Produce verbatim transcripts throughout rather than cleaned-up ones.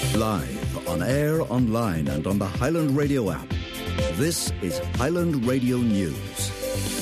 Live, on air, online and on the Highland Radio app. This is Highland Radio News.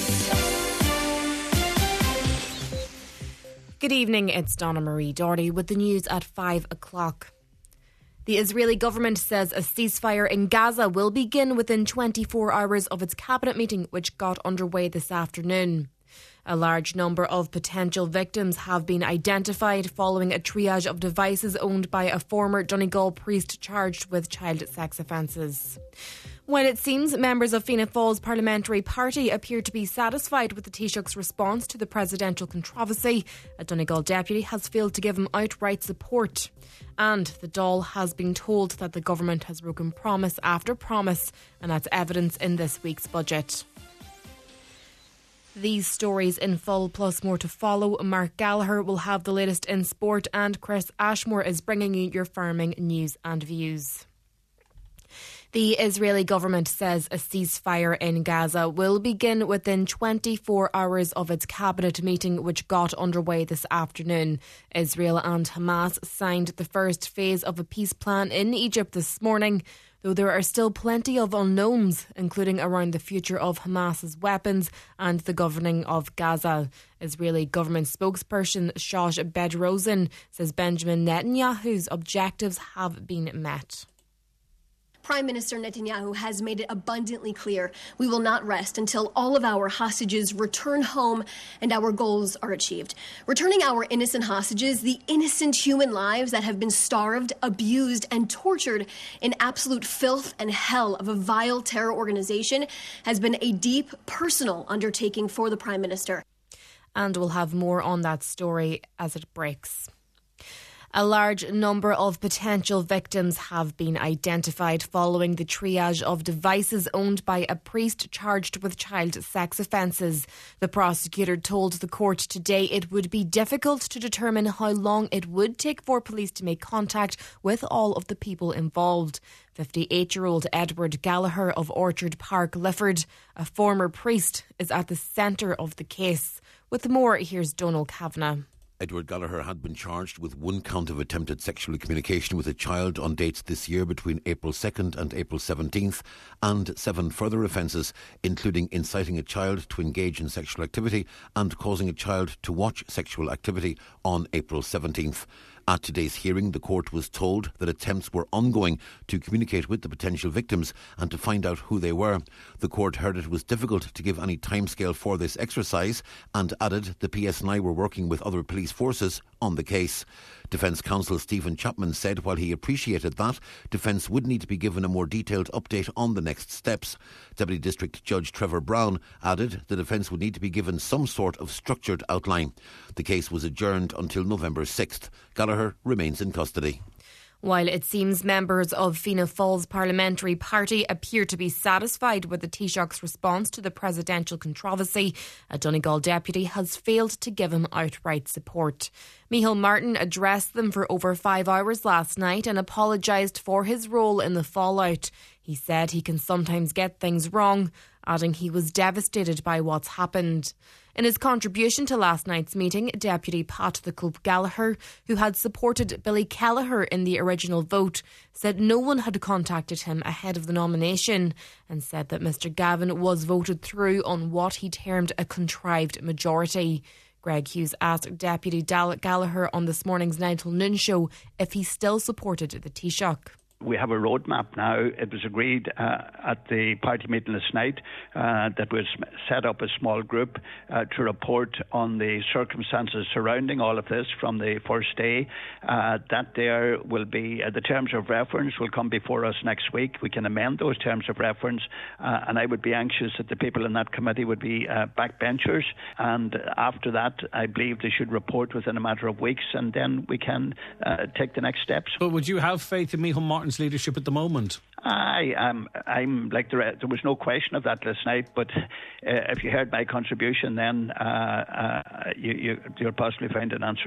Good evening, it's Donna Marie Doherty with the news at five o'clock. The Israeli government says a ceasefire in Gaza will begin within twenty-four hours of its cabinet meeting, which got underway this afternoon. A large number of potential victims have been identified following a triage of devices owned by a former Donegal priest charged with child sex offences. While it seems members of Fianna Fáil's parliamentary party appear to be satisfied with the Taoiseach's response to the presidential controversy, a Donegal deputy has failed to give him outright support. And the Dáil has been told that the government has broken promise after promise, and that's evidence in this week's budget. These stories in full, plus more to follow. Mark Gallagher will have the latest in sport, and Chris Ashmore is bringing you your farming news and views. The Israeli government says a ceasefire in Gaza will begin within twenty-four hours of its cabinet meeting, which got underway this afternoon. Israel and Hamas signed the first phase of a peace plan in Egypt this morning, though there are still plenty of unknowns, including around the future of Hamas's weapons and the governing of Gaza. Israeli government spokesperson Shosh Bedrosian says Benjamin Netanyahu's objectives have been met. Prime Minister Netanyahu has made it abundantly clear we will not rest until all of our hostages return home and our goals are achieved. Returning our innocent hostages, the innocent human lives that have been starved, abused and tortured in absolute filth and hell of a vile terror organization, has been a deep personal undertaking for the Prime Minister. And we'll have more on that story as it breaks. A large number of potential victims have been identified following the triage of devices owned by a priest charged with child sex offences. The prosecutor told the court today it would be difficult to determine how long it would take for police to make contact with all of the people involved. fifty-eight-year-old Edward Gallagher of Orchard Park, Lifford, a former priest, is at the centre of the case. With more, here's Donal Kavanagh. Edward Gallagher had been charged with one count of attempted sexual communication with a child on dates this year between April second and April seventeenth, and seven further offences, including inciting a child to engage in sexual activity and causing a child to watch sexual activity on April seventeenth. At today's hearing, the court was told that attempts were ongoing to communicate with the potential victims and to find out who they were. The court heard it was difficult to give any timescale for this exercise and added the P S N I were working with other police forces on the case. Defence counsel Stephen Chapman said while he appreciated that, defence would need to be given a more detailed update on the next steps. Deputy District Judge Trevor Brown added the defence would need to be given some sort of structured outline. The case was adjourned until November sixth. Gallagher remains in custody. While it seems members of Fianna Fáil's parliamentary party appear to be satisfied with the Taoiseach's response to the presidential controversy, a Donegal deputy has failed to give him outright support. Micheál Martin addressed them for over five hours last night and apologised for his role in the fallout. He said he can sometimes get things wrong, adding he was devastated by what's happened. In his contribution to last night's meeting, Deputy Pat the Cope Gallagher, who had supported Billy Kelleher in the original vote, said no one had contacted him ahead of the nomination and said that Mr Gavin was voted through on what he termed a contrived majority. Greg Hughes asked Deputy Gallagher on this morning's nine till noon show if he still supported the Taoiseach. We have a roadmap now. It was agreed uh, at the party meeting last night uh, that was set up a small group uh, to report on the circumstances surrounding all of this from the first day. Uh, that there will be, uh, the terms of reference will come before us next week. We can amend those terms of reference uh, and I would be anxious that the people in that committee would be uh, backbenchers, and after that I believe they should report within a matter of weeks and then we can uh, take the next steps. But would you have faith in Micheál Martin leadership at the moment? I am. I'm like the rest. There was no question of that last night. But uh, if you heard my contribution, then uh, uh, you, you, you'll possibly find an answer there.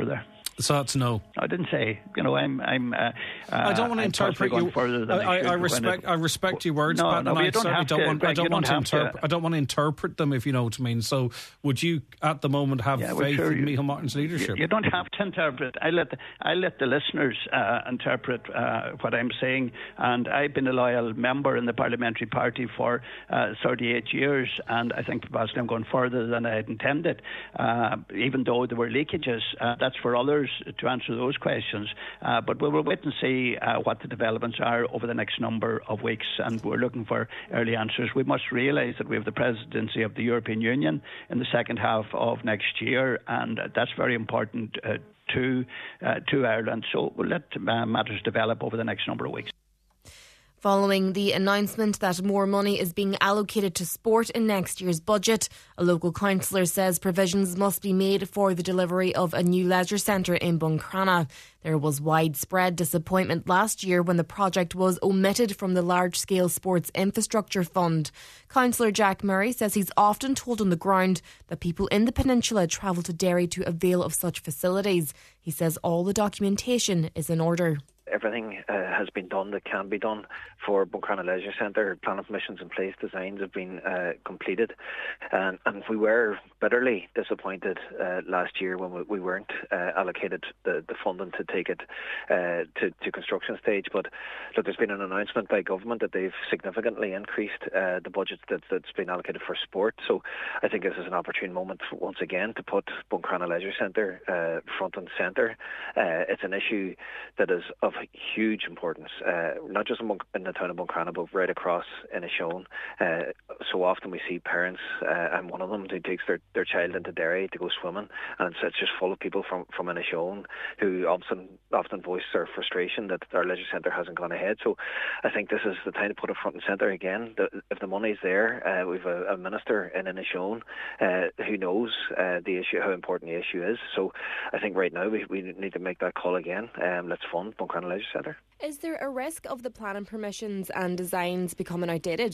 So that's no. I didn't say. You know, I'm. I'm. Uh, uh, I don't want to I'm interpret you. Further than I, I, I respect. It, I respect your words, no, Pat, no, and I don't certainly don't to, want. Greg, I don't want to interpret. To. I don't want to interpret them, if you know what I mean. So, would you, at the moment, have yeah, well, faith sure, in you, Micheál Martin's leadership? You, you don't have to interpret. I let. The, I let the listeners uh, interpret uh, what I'm saying, and I've been a loyal member in the parliamentary party for uh, thirty-eight years, and I think possibly I'm going further than I had intended. Uh, even though there were leakages, uh, that's for others to answer those questions. Uh, but we will wait and see uh, what the developments are over the next number of weeks, and we're looking for early answers. We must realise that we have the presidency of the European Union in the second half of next year, and uh, that's very important uh, to uh, to Ireland. So we'll let uh, matters develop over the next number of weeks. Following the announcement that more money is being allocated to sport in next year's budget, a local councillor says provisions must be made for the delivery of a new leisure centre in Buncrana. There was widespread disappointment last year when the project was omitted from the large-scale sports infrastructure fund. Councillor Jack Murray says he's often told on the ground that people in the peninsula travel to Derry to avail of such facilities. He says all the documentation is in order. Everything uh, has been done that can be done for Buncrana Leisure Centre. Planning permissions in place, designs have been uh, completed, and, and we were bitterly disappointed uh, last year when we, we weren't uh, allocated the, the funding to take it uh, to, to construction stage. But look, there's been an announcement by government that they've significantly increased uh, the budget that, that's been allocated for sport. So I think this is an opportune moment for, once again to put Buncrana Leisure Centre uh, front and centre. Uh, it's an issue that is of huge importance, uh, not just in, Bunk- in the town of Buncrana, but right across Inishowen. Uh, so often we see parents, uh, I'm one of them, who takes their, their child into Derry to go swimming, and it's, it's just full of people from, from Inishowen who often often voice their frustration that our leisure centre hasn't gone ahead. So I think this is the time to put it front and centre again. The, if the money's there, uh, we've a, a minister in Inishowen uh, who knows uh, the issue, how important the issue is. So I think right now we, we need to make that call again. Um, let's fund Buncrana Leisure Centre. Is there a risk of the planning permissions and designs becoming outdated?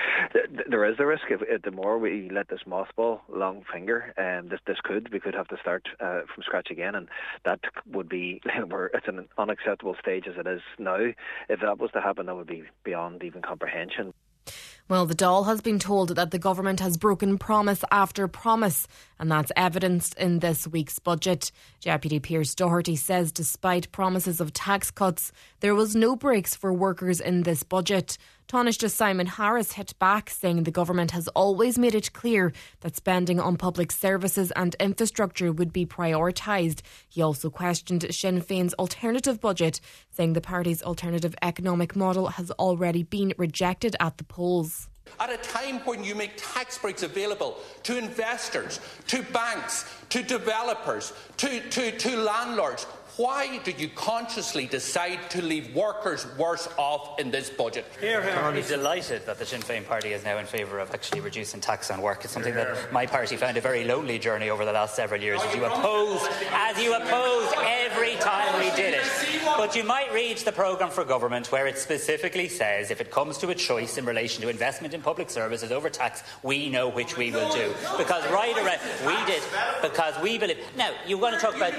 There is the risk. If, if the more we let this mothball long finger, um, this this could we could have to start uh, from scratch again, and that would be where it's an unacceptable stage as it is now. If that was to happen, that would be beyond even comprehension. Well, the Dáil has been told that the government has broken promise after promise, and that's evidenced in this week's budget. Deputy Pearse Doherty says despite promises of tax cuts, there was no breaks for workers in this budget. Taoiseach Simon Harris hit back, saying the government has always made it clear that spending on public services and infrastructure would be prioritised. He also questioned Sinn Féin's alternative budget, saying the party's alternative economic model has already been rejected at the polls. At a time when you make tax breaks available to investors, to banks, to developers, to, to, to landlords, why did you consciously decide to leave workers worse off in this budget? Here, here. I'm delighted that the Sinn Féin party is now in favour of actually reducing tax on work. It's something that my party found a very lonely journey over the last several years, as you opposed, as you opposed every time we did it. But you might read the programme for government, where it specifically says if it comes to a choice in relation to investment in public services over tax, we know which we will do. Because right around, we did, because we believe. Now, you want to talk about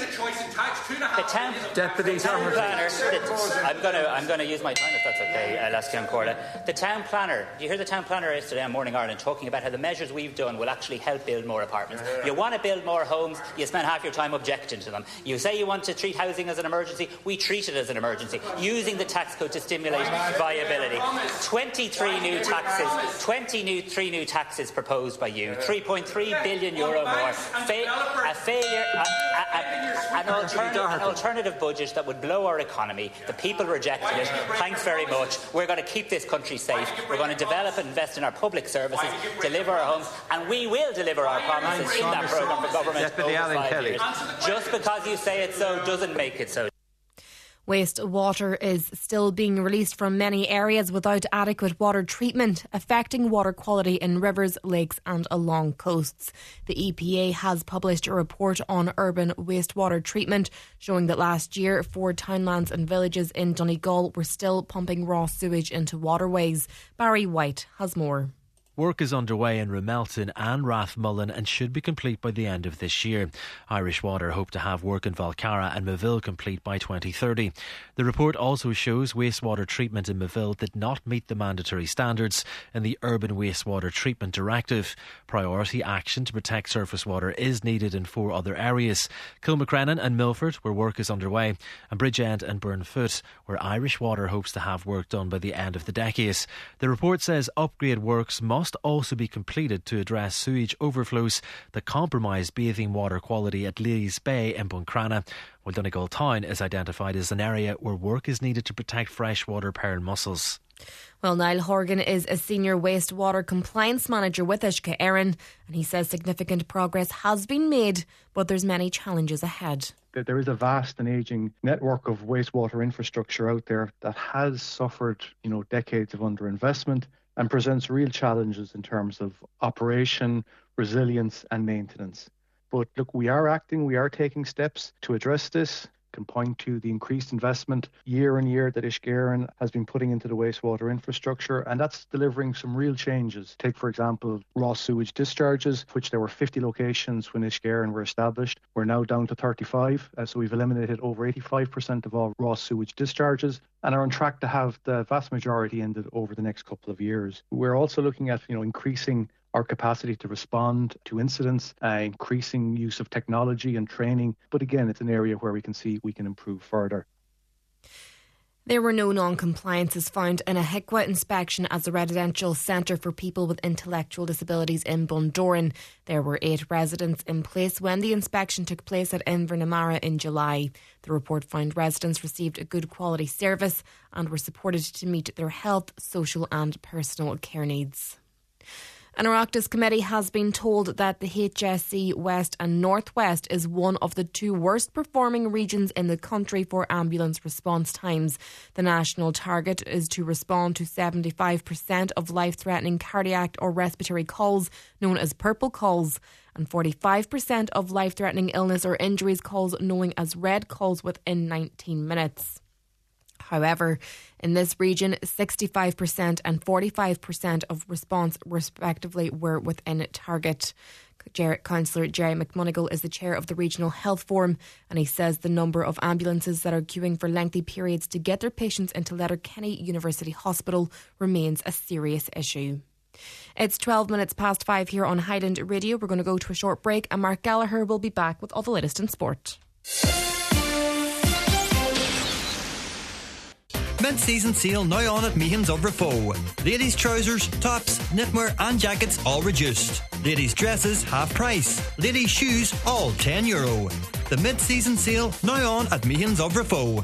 the town, Deputy town planner. The, I'm going to I'm going to use my time if that's okay, uh, Lascian Corla. The town planner. Do you hear the town planner yesterday on Morning Ireland talking about how the measures we've done will actually help build more apartments? You want to build more homes, you spend half your time objecting to them. You say you want to treat housing as an emergency, we treat it as an emergency, using the tax code to stimulate viability. twenty-three new taxes, twenty-three new taxes proposed by you, three point three billion euro more. Fa- a failure, a, a, a, an, alternative, an alternative budget that would blow our economy. The people rejected it. Thanks very much. We're going to keep this country safe. We're going to develop and invest in our public services, deliver our homes, and we will deliver our promises in that programme for government over five years. Just because you say it so doesn't make it so. Wastewater is still being released from many areas without adequate water treatment, affecting water quality in rivers, lakes and along coasts. The E P A has published a report on urban wastewater treatment, showing that last year four townlands and villages in Donegal were still pumping raw sewage into waterways. Barry White has more. Work is underway in Ramelton and Rathmullen and should be complete by the end of this year. Irish Water hope to have work in Valcara and Moville complete by twenty thirty. The report also shows wastewater treatment in Moville did not meet the mandatory standards in the Urban Wastewater Treatment Directive. Priority action to protect surface water is needed in four other areas: Kilmacrennan and Milford, where work is underway, and Bridgend and Burnfoot, where Irish Water hopes to have work done by the end of the decade. The report says upgrade works must must also be completed to address sewage overflows that compromise bathing water quality at Ladies Bay in Buncrana, while Donegal Town is identified as an area where work is needed to protect freshwater pearl mussels. Well, Niall Horgan is a senior wastewater compliance manager with Uisce Éireann, and he says significant progress has been made, but there's many challenges ahead. There is a vast and ageing network of wastewater infrastructure out there that has suffered, you know, decades of underinvestment and presents real challenges in terms of operation, resilience and maintenance. But look, we are acting, we are taking steps to address this. Can point to the increased investment year on year that Uisce Éireann has been putting into the wastewater infrastructure, and that's delivering some real changes. Take, for example, raw sewage discharges, which there were fifty locations when Uisce Éireann were established. We're now down to thirty-five, uh, so we've eliminated over eighty-five percent of all raw sewage discharges and are on track to have the vast majority ended over the next couple of years. We're also looking at, you know, increasing our capacity to respond to incidents, uh, increasing use of technology and training. But again, it's an area where we can see we can improve further. There were no non-compliances found in a H I C W A inspection as a residential centre for people with intellectual disabilities in Bundoran. There were eight residents in place when the inspection took place at Invernamara in July. The report found residents received a good quality service and were supported to meet their health, social and personal care needs. An Oireachtas committee has been told that the H S C West and North West is one of the two worst performing regions in the country for ambulance response times. The national target is to respond to seventy-five percent of life-threatening cardiac or respiratory calls, known as purple calls, and forty-five percent of life-threatening illness or injuries calls, known as red calls, within nineteen minutes. However, in this region, sixty-five percent and forty-five percent of response, respectively, were within target. Councillor Jerry McMonigal is the chair of the Regional Health Forum, and he says the number of ambulances that are queuing for lengthy periods to get their patients into Letterkenny University Hospital remains a serious issue. It's twelve minutes past five here on Highland Radio. We're going to go to a short break, and Mark Gallagher will be back with all the latest in sport. Mid-season sale now on at Meehan's of Raphoe. Ladies' trousers, tops, knitwear and jackets all reduced. Ladies' dresses half price. Ladies' shoes all ten euro. The mid-season sale now on at Meehan's of Raphoe.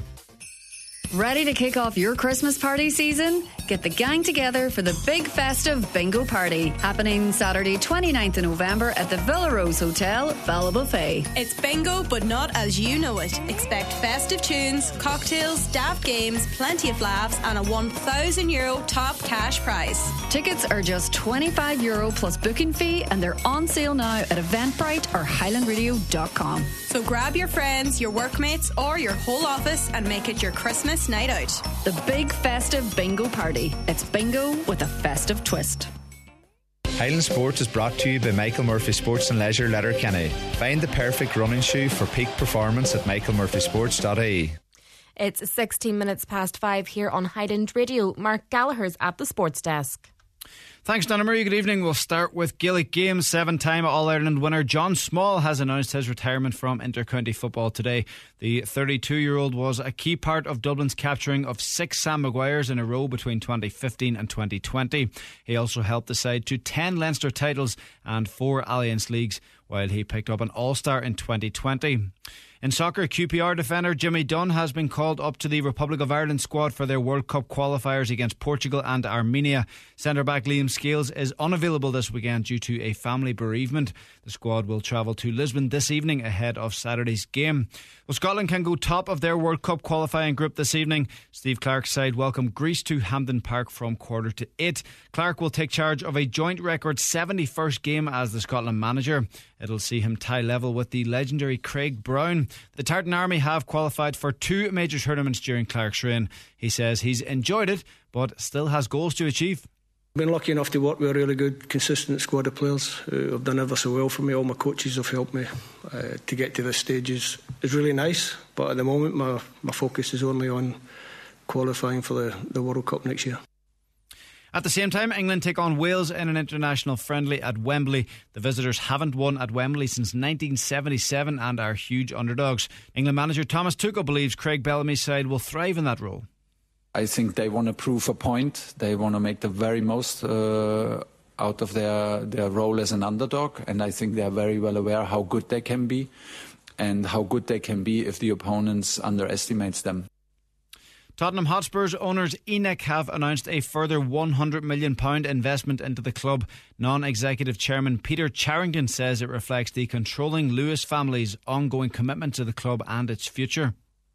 Ready to kick off your Christmas party season? Get the gang together for the big festive bingo party happening Saturday twenty-ninth of November at the Villa Rose Hotel, Ballabofey. It's bingo, but not as you know it. Expect festive tunes, cocktails, daft games, plenty of laughs and a one thousand euro top cash prize. Tickets are just twenty-five euro plus booking fee, and they're on sale now at Eventbrite or highland radio dot com. So grab your friends, your workmates or your whole office and make it your Christmas night out. The big festive bingo party. It's bingo with a festive twist. Highland Sport is brought to you by Michael Murphy Sports and Leisure, Letterkenny. Find the perfect running shoe for peak performance at michael murphy sports dot I E. It's sixteen minutes past five here on Highland Radio. Mark Gallagher's at the sports desk. Thanks, Donna Marie. Good evening. We'll start with Gaelic Games. Seven-time All-Ireland winner John Small has announced his retirement from inter-county football today. The thirty-two-year-old was a key part of Dublin's capturing of six Sam Maguires in a row between twenty fifteen and twenty twenty. He also helped the side to ten Leinster titles and four Alliance Leagues, while he picked up an All-Star in twenty twenty. In soccer, Q P R defender Jimmy Dunn has been called up to the Republic of Ireland squad for their World Cup qualifiers against Portugal and Armenia. Centre-back Liam Scales is unavailable this weekend due to a family bereavement. The squad will travel to Lisbon this evening ahead of Saturday's game. Well, Scotland can go top of their World Cup qualifying group this evening. Steve Clarke's side welcome Greece to Hampden Park from quarter to eight. Clarke will take charge of a joint record seventy-first game as the Scotland manager. It'll see him tie level with the legendary Craig Brown. The Tartan Army have qualified for two major tournaments during Clarke's reign. He says he's enjoyed it, but still has goals to achieve. I've been lucky enough to work with a really good, consistent squad of players who have done ever so well for me. All my coaches have helped me. Uh, to get to this stage is, is really nice, but at the moment my, my focus is only on qualifying for the, the World Cup next year. At the same time, England take on Wales in an international friendly at Wembley. The visitors haven't won at Wembley since nineteen seventy-seven and are huge underdogs. England manager Thomas Tuchel believes Craig Bellamy's side will thrive in that role. I think they want to prove a point. They want to make the very most uh, out of their, their role as an underdog. And I think they are very well aware how good they can be and how good they can be if the opponents underestimates them. Tottenham Hotspur's owners E N E C have announced a further one hundred million pounds investment into the club. Non-executive chairman Peter Charrington says it reflects the controlling Lewis family's ongoing commitment to the club and its future.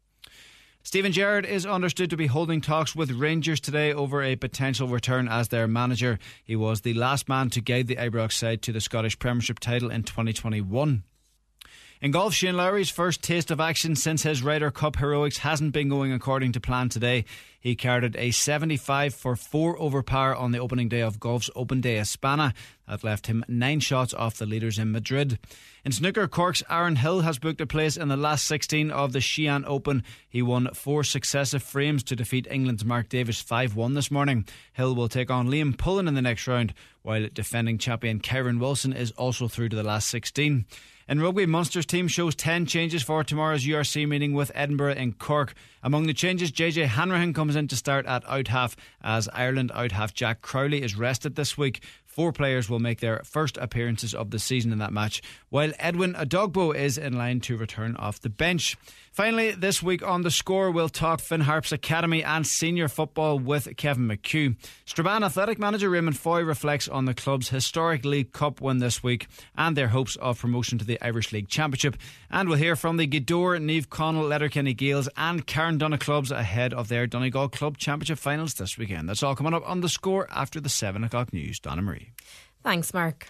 Steven Gerrard is understood to be holding talks with Rangers today over a potential return as their manager. He was the last man to guide the Ibrox side to the Scottish Premiership title in twenty twenty-one. In golf, Shane Lowry's first taste of action since his Ryder Cup heroics hasn't been going according to plan today. He carded a seventy-five for four over par on the opening day of golf's Open de España. That left him nine shots off the leaders in Madrid. In snooker, Cork's Aaron Hill has booked a place in the last sixteen of the Xi'an Open. He won four successive frames to defeat England's Mark Davis five one this morning. Hill will take on Liam Pullen in the next round, while defending champion Kyron Wilson is also through to the last sixteen. In rugby, Munster's team shows ten changes for tomorrow's U R C meeting with Edinburgh in Cork. Among the changes, J J Hanrahan comes in to start at out-half as Ireland out-half Jack Crowley is rested this week. Four players will make their first appearances of the season in that match, while Edwin Adogbo is in line to return off the bench. Finally, this week on The Score, we'll talk Finn Harp's academy and senior football with Kevin McHugh. Strabane Athletic manager Raymond Foy reflects on the club's historic League Cup win this week and their hopes of promotion to the Irish League Championship. And we'll hear from the Gweedore, Niamh Connell, Letterkenny Gales and Carndonagh clubs ahead of their Donegal Club Championship finals this weekend. That's all coming up on The Score after the seven o'clock news. Donna Marie. Thanks, Mark.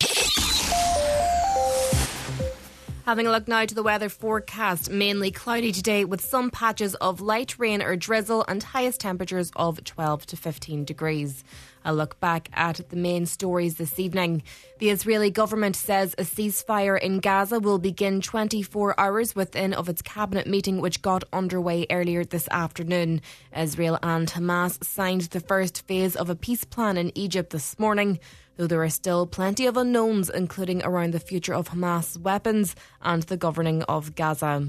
Having a look now to the weather forecast, mainly cloudy today with some patches of light rain or drizzle and highest temperatures of twelve to fifteen degrees. A look back at the main stories this evening. The Israeli government says a ceasefire in Gaza will begin twenty-four hours within of its cabinet meeting, which got underway earlier this afternoon. Israel and Hamas signed the first phase of a peace plan in Egypt this morning, though there are still plenty of unknowns, including around the future of Hamas weapons and the governing of Gaza.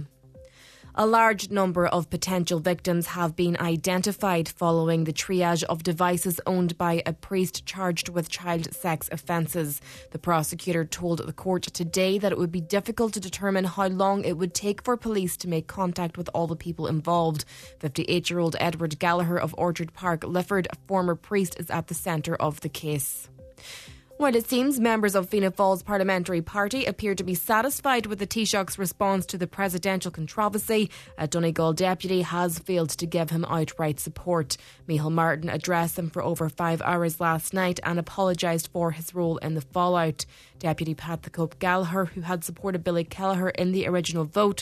A large number of potential victims have been identified following the triage of devices owned by a priest charged with child sex offences. The prosecutor told the court today that it would be difficult to determine how long it would take for police to make contact with all the people involved. fifty-eight-year-old Edward Gallagher of Orchard Park, Lifford, a former priest, is at the centre of the case. Well, it seems members of Fianna Fáil's parliamentary party appear to be satisfied with the Taoiseach's response to the presidential controversy. A Donegal deputy has failed to give him outright support. Micheál Martin addressed him for over five hours last night and apologised for his role in the fallout. Deputy Pat the Cope Gallagher, who had supported Billy Kelleher in the original vote,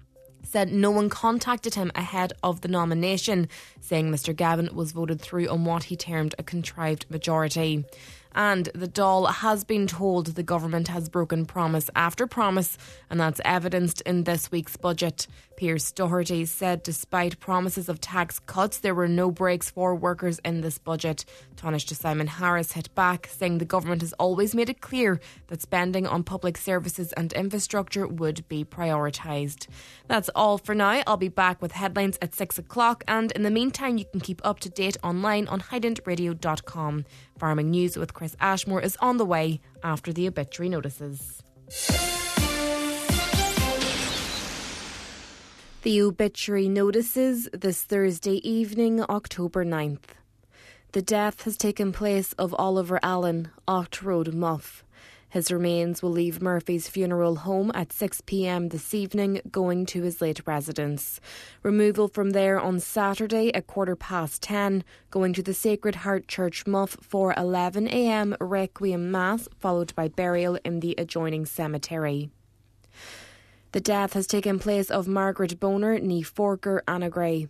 said no one contacted him ahead of the nomination, saying Mr Gavin was voted through on what he termed a contrived majority. And the Dáil has been told the government has broken promise after promise, and that's evidenced in this week's budget. Pearse Doherty said despite promises of tax cuts, there were no breaks for workers in this budget. Taoiseach Simon Harris hit back, saying the government has always made it clear that spending on public services and infrastructure would be prioritised. That's all for now. I'll be back with headlines at six o'clock, and in the meantime you can keep up to date online on highland radio dot com. Farming News with Chris Ashmore is on the way after the obituary notices. The obituary notices this Thursday evening, October ninth. The death has taken place of Oliver Allen, Ocht Road, Muff. His remains will leave Murphy's funeral home at six p.m. this evening, going to his late residence. Removal from there on Saturday at quarter past ten, going to the Sacred Heart Church, Muff, for eleven a.m. Requiem Mass, followed by burial in the adjoining cemetery. The death has taken place of Margaret Boner, ní Forker, Anna Gray.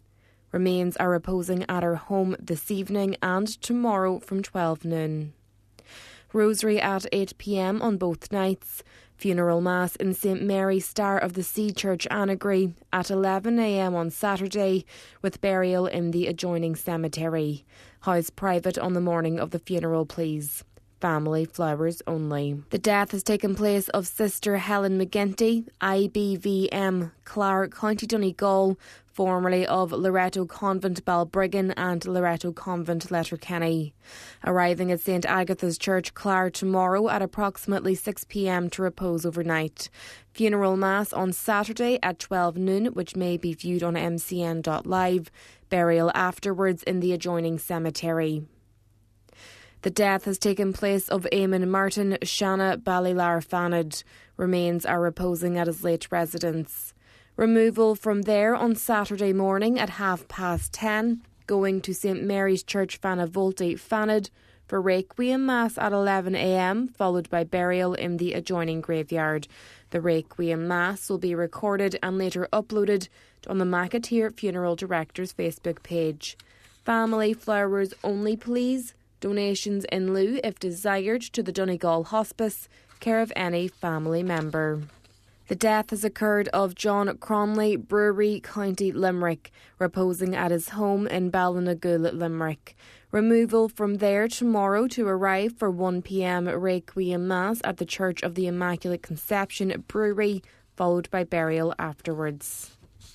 Remains are reposing at her home this evening and tomorrow from twelve noon. Rosary at eight p.m. on both nights. Funeral Mass in Saint Mary Star of the Sea Church, Annagry, at eleven a.m. on Saturday, with burial in the adjoining cemetery. House private on the morning of the funeral, please. Family flowers only. The death has taken place of Sister Helen McGinty, I B V M, Clare, County Donegal, formerly of Loreto Convent, Balbriggan, and Loreto Convent, Letterkenny. Arriving at Saint Agatha's Church, Clare, tomorrow at approximately six p.m. to repose overnight. Funeral Mass on Saturday at twelve noon, which may be viewed on m c n dot live. Burial afterwards in the adjoining cemetery. The death has taken place of Eamon Martin, Shanna Ballylar Fanad. Remains are reposing at his late residence. Removal from there on Saturday morning at half past ten, going to Saint Mary's Church, Fanavolte, Fanad, for Requiem Mass at eleven a.m, followed by burial in the adjoining graveyard. The Requiem Mass will be recorded and later uploaded on the McAteer Funeral Director's Facebook page. Family flowers only, please. Donations in lieu, if desired, to the Donegal Hospice, care of any family member. The death has occurred of John Cromley, Brewery, County Limerick, reposing at his home in Ballinagool, Limerick. Removal from there tomorrow to arrive for one p.m. Requiem Mass at the Church of the Immaculate Conception, Brewery, followed by burial afterwards.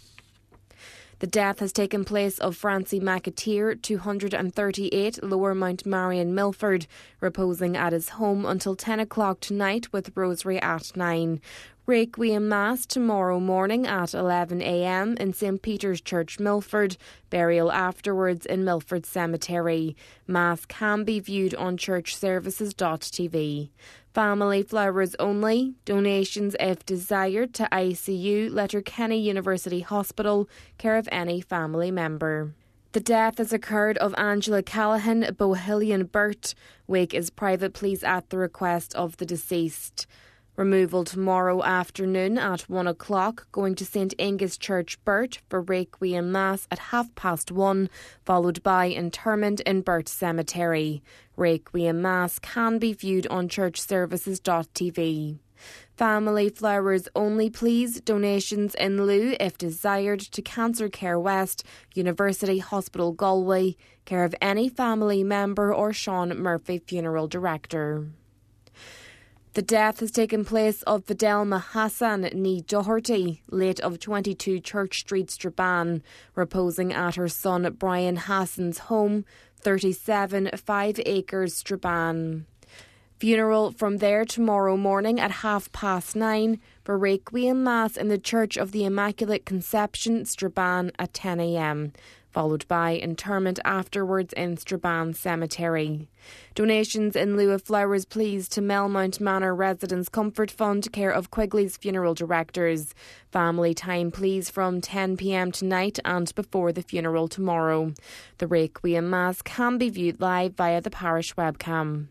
The death has taken place of Francie McAteer, two hundred thirty-eight, Lower Mount Marion, Milford, reposing at his home until ten o'clock tonight with Rosary at nine. Requiem Mass tomorrow morning at eleven a.m. in Saint Peter's Church, Milford. Burial afterwards in Milford Cemetery. Mass can be viewed on church services dot t v. Family flowers only. Donations, if desired, to I C U, Letterkenny University Hospital, care of any family member. The death has occurred of Angela Callahan, Bohillian Burt. Wake is private, please, at the request of the deceased. Removal tomorrow afternoon at one o'clock, going to Saint Angus Church, Burt, for Requiem Mass at half past one, followed by interment in Burt Cemetery. Requiem Mass can be viewed on church services dot t v. Family flowers only, please. Donations in lieu, if desired, to Cancer Care West, University Hospital, Galway, care of any family member or Sean Murphy Funeral Director. The death has taken place of Fidelma Hassan ní Doherty, late of twenty-two Church Street, Strabane, reposing at her son Brian Hassan's home, thirty-seven Five Acres, Strabane. Funeral from there tomorrow morning at half past nine for Requiem Mass in the Church of the Immaculate Conception, Strabane, at ten a.m, followed by interment afterwards in Strabane Cemetery. Donations in lieu of flowers, please, to Melmount Manor Residents Comfort Fund, care of Quigley's Funeral Directors. Family time, please, from ten p.m. tonight and before the funeral tomorrow. The Requiem Mass can be viewed live via the parish webcam.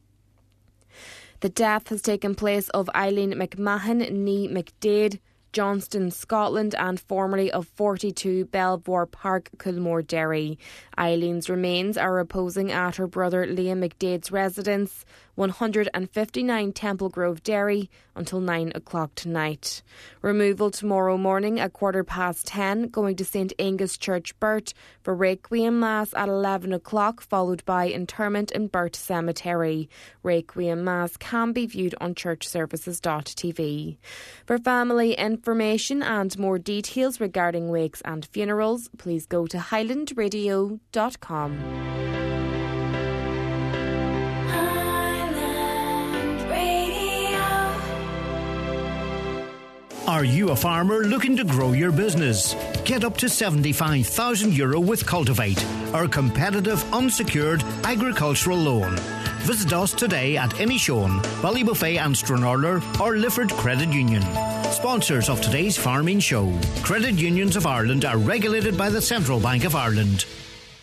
The death has taken place of Eileen McMahon ní McDade, Johnston, Scotland, and formerly of forty-two Belvoir Park, Coolmore, Derry. Eileen's remains are reposing at her brother Liam McDade's residence, one fifty-nine Temple Grove, Derry, until nine o'clock tonight. Removal tomorrow morning at quarter past ten, going to Saint Angus Church, Burt, for Requiem Mass at eleven o'clock, followed by interment in Burt Cemetery. Requiem Mass can be viewed on church services dot t v. For family information and more details regarding wakes and funerals, please go to highland radio dot com. Are you a farmer looking to grow your business? Get up to seventy-five thousand euro with Cultivate, our competitive unsecured agricultural loan. Visit us today at Inishowen, Ballybuffet and Stranorlar, or Lifford Credit Union. Sponsors of today's farming show. Credit Unions of Ireland are regulated by the Central Bank of Ireland.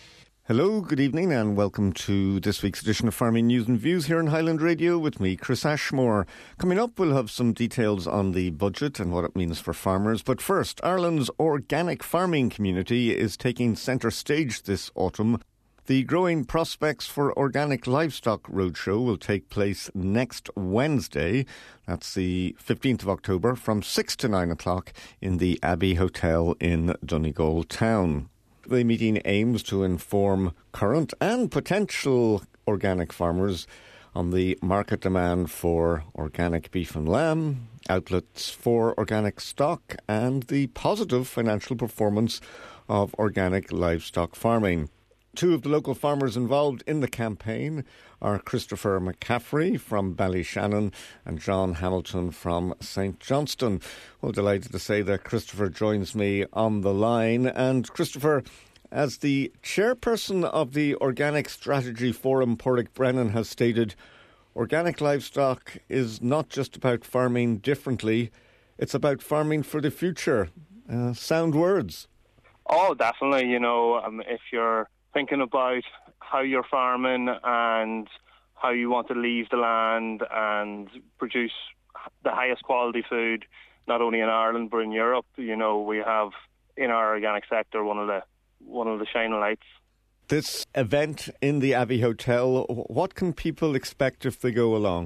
Hello, good evening and welcome to this week's edition of Farming News and Views here on Highland Radio with me, Chris Ashmore. Coming up, we'll have some details on the budget and what it means for farmers. But first, Ireland's organic farming community is taking centre stage this autumn. The Growing Prospects for Organic Livestock Roadshow will take place next Wednesday. That's the fifteenth of October from six to nine o'clock in the Abbey Hotel in Donegal town. The meeting aims to inform current and potential organic farmers on the market demand for organic beef and lamb, outlets for organic stock, and the positive financial performance of organic livestock farming. Two of the local farmers involved in the campaign are Christopher McCaffrey from Ballyshannon and John Hamilton from Saint Johnston. Well, delighted to say that Christopher joins me on the line. And Christopher, as the chairperson of the Organic Strategy Forum, Pádraig Brennan has stated, organic livestock is not just about farming differently, it's about farming for the future. Uh, sound words. Oh, definitely. You know, um, if you're thinking about how you're farming and how you want to leave the land and produce the highest quality food, not only in Ireland but in Europe, you know, we have in our organic sector one of the one of the shining lights. This event in the Abbey Hotel, what can people expect if they go along?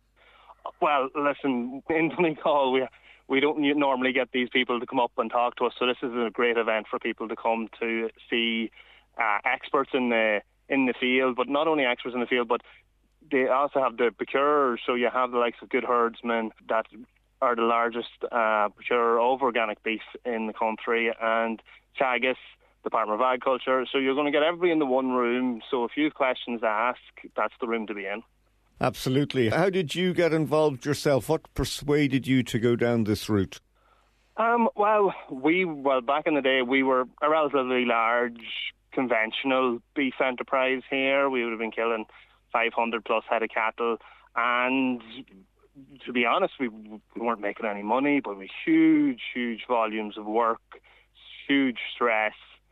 Well, listen, in Donegal we we don't normally get these people to come up and talk to us, so this is a great event for people to come to see Uh, experts in the in the field, but not only experts in the field, but they also have the procurers. So you have the likes of Good Herdsmen that are the largest uh, procurer of organic beef in the country, and Teagasc, Department of Agriculture. So you're going to get everybody in the one room. So if you have questions to ask, that's the room to be in. Absolutely. How did you get involved yourself? What persuaded you to go down this route? Um, well, we well back in the day we were a relatively large conventional beef enterprise here. We would have been killing five hundred plus head of cattle, and to be honest, we, we weren't making any money, but we huge, huge volumes of work, huge stress,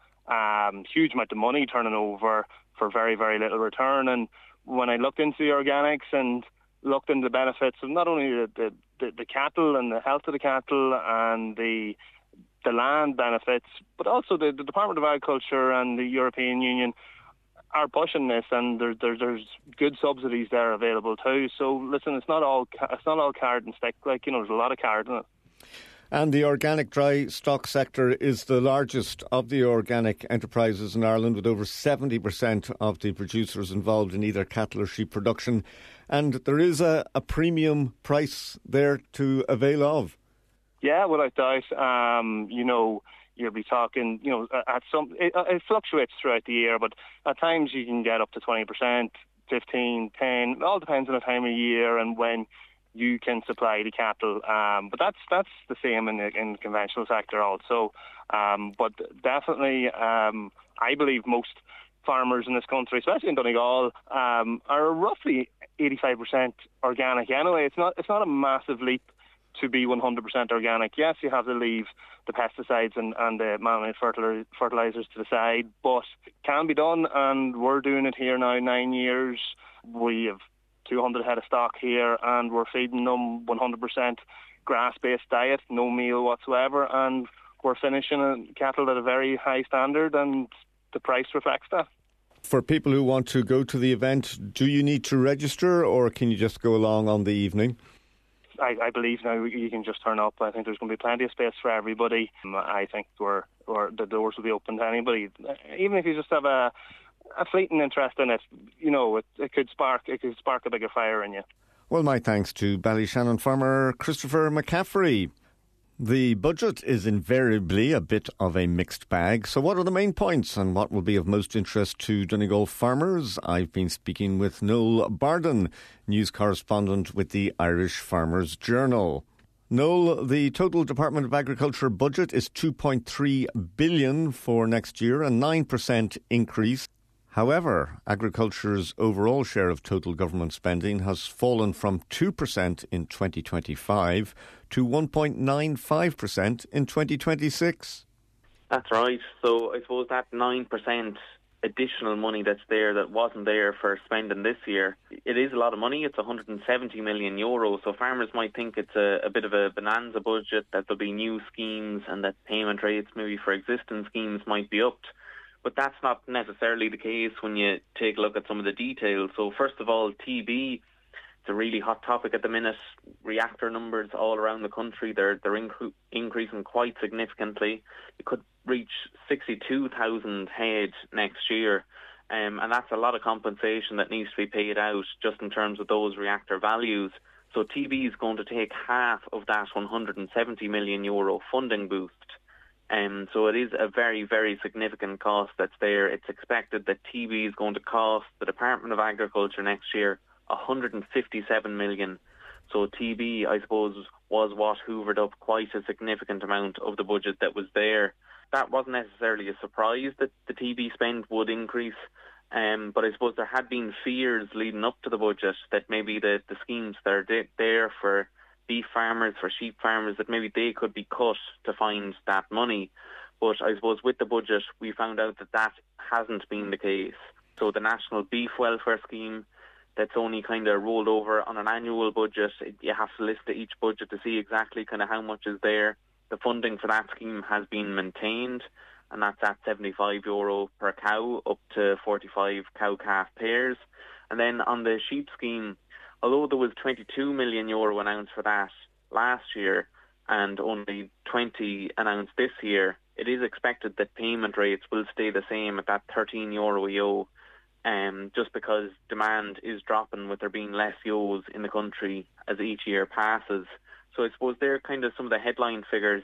um, huge amount of money turning over for very, very little return. And when I looked into the organics and looked into the benefits of not only the, the, the, the cattle and the health of the cattle and the the land benefits, but also the, the Department of Agriculture and the European Union are pushing this, and there, there, there's good subsidies there available too. So listen, it's not all it's not all card and stick. Like, you know, there's a lot of card in it. And the organic dry stock sector is the largest of the organic enterprises in Ireland, with over seventy percent of the producers involved in either cattle or sheep production. And there is a, a premium price there to avail of. Yeah, without doubt. Um, you know, you'll be talking, you know, at some, it, it fluctuates throughout the year, but at times you can get up to twenty percent, fifteen, ten, it all depends on the time of year and when you can supply the cattle. Um, but that's that's the same in the, in the conventional sector also. Um, but definitely, um, I believe most farmers in this country, especially in Donegal, um, are roughly eighty-five percent organic anyway. It's not, it's not a massive leap to be one hundred percent organic. Yes, you have to leave the pesticides and, and the man-made fertil- fertilizers to the side, but it can be done, and we're doing it here now nine years. We have two hundred head of stock here, and we're feeding them one hundred percent grass-based diet, no meal whatsoever, and we're finishing cattle at a very high standard, and the price reflects that. For people who want to go to the event, do you need to register, or can you just go along on the evening? I, I believe now you can just turn up. I think there's going to be plenty of space for everybody. Um, I think we're, or the doors will be open to anybody. Even if you just have a, a fleeting interest in it, you know, it, it could spark it could spark a bigger fire in you. Well, my thanks to Ballyshannon farmer Christopher McCaffrey. The budget is invariably a bit of a mixed bag. So what are the main points and what will be of most interest to Donegal farmers? I've been speaking with Noel Barden, news correspondent with the Irish Farmers Journal. Noel, the total Department of Agriculture budget is two point three billion dollars for next year, a nine percent increase. However, agriculture's overall share of total government spending has fallen from two percent in twenty twenty-five to one point nine five percent in twenty twenty-six. That's right. So I suppose that nine percent additional money that's there that wasn't there for spending this year. It is a lot of money. It's one hundred seventy million euro. So farmers might think it's a, a bit of a bonanza budget, that there'll be new schemes and that payment rates maybe for existing schemes might be upped. But that's not necessarily the case when you take a look at some of the details. So first of all, T B, it's a really hot topic at the minute. Reactor numbers all around the country, they're they're incre- increasing quite significantly. It could reach sixty-two thousand head next year. Um, and that's a lot of compensation that needs to be paid out just in terms of those reactor values. So T B is going to take half of that one hundred seventy million euro funding boost. Um, so it is a very, very significant cost that's there. It's expected that T B is going to cost the Department of Agriculture next year one hundred fifty-seven million. So T B, I suppose, was what hoovered up quite a significant amount of the budget that was there. That wasn't necessarily a surprise that the T B spend would increase, um, but I suppose there had been fears leading up to the budget that maybe the, the schemes that are de- there for beef farmers, for sheep farmers, that maybe they could be cut to find that money. But I suppose with the budget, we found out that that hasn't been the case. So the National Beef Welfare Scheme, that's only kind of rolled over on an annual budget. You have to list each budget to see exactly kind of how much is there. The funding for that scheme has been maintained, and that's at seventy-five euro per cow, up to forty-five cow-calf pairs. And then on the sheep scheme, although there was twenty-two million euro announced for that last year and only twenty announced this year, it is expected that payment rates will stay the same at that thirteen euro ewe, um, just because demand is dropping with there being less ewes in the country as each year passes. So I suppose they're kind of some of the headline figures.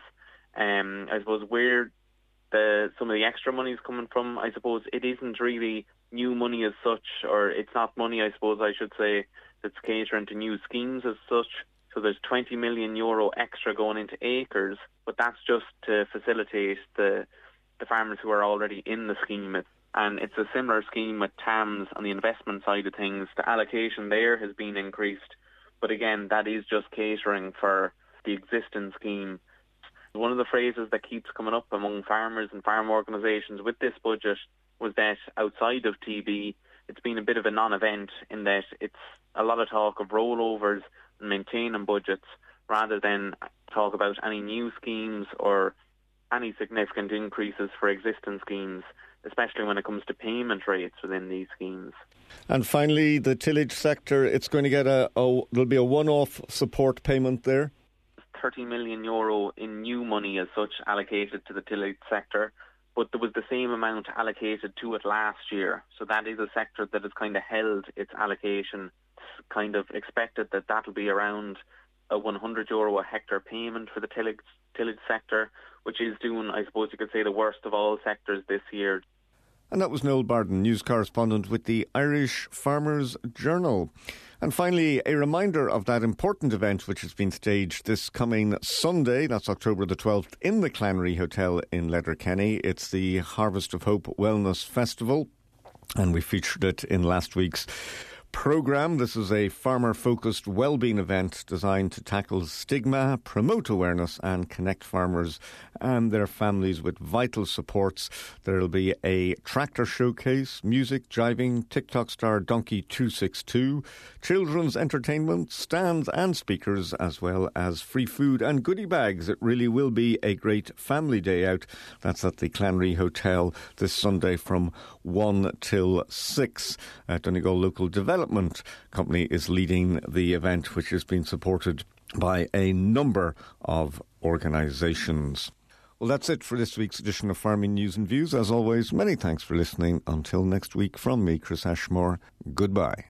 Um, I suppose where the some of the extra money is coming from, I suppose it isn't really new money as such, or it's not money, I suppose I should say, that's catering to new schemes as such. So there's twenty million euro extra going into acres, but that's just to facilitate the the farmers who are already in the scheme. And it's a similar scheme with T A M S on the investment side of things. The allocation there has been increased, but again, that is just catering for the existing scheme. One of the phrases that keeps coming up among farmers and farm organisations with this budget was that outside of T B, it's been a bit of a non-event in that it's a lot of talk of rollovers and maintaining budgets rather than talk about any new schemes or any significant increases for existing schemes, especially when it comes to payment rates within these schemes. And finally, the tillage sector, it's going to get a, a there'll be a one-off support payment there? thirty million euro in new money as such allocated to the tillage sector, but there was the same amount allocated to it last year. So that is a sector that has kind of held its allocation. It's kind of expected that that'll be around a one hundred euro a hectare payment for the tillage, tillage sector, which is doing, I suppose you could say, the worst of all sectors this year. And that was Noel Barden, news correspondent with the Irish Farmers Journal. And finally, a reminder of that important event which has been staged this coming Sunday, that's October the twelfth, in the Clannery Hotel in Letterkenny. It's the Harvest of Hope Wellness Festival, and we featured it in last week's programme. This is a farmer-focused wellbeing event designed to tackle stigma, promote awareness and connect farmers and their families with vital supports. There will be a tractor showcase, music, jiving, TikTok star Donkey two sixty-two, children's entertainment, stands and speakers, as well as free food and goodie bags. It really will be a great family day out. That's at the Clannery Hotel this Sunday from one till six. Uh, Donegal Local Development Development Company is leading the event, which has been supported by a number of organisations. Well, that's it for this week's edition of Farming News and Views. As always, many thanks for listening. Until next week, from me, Chris Ashmore, goodbye.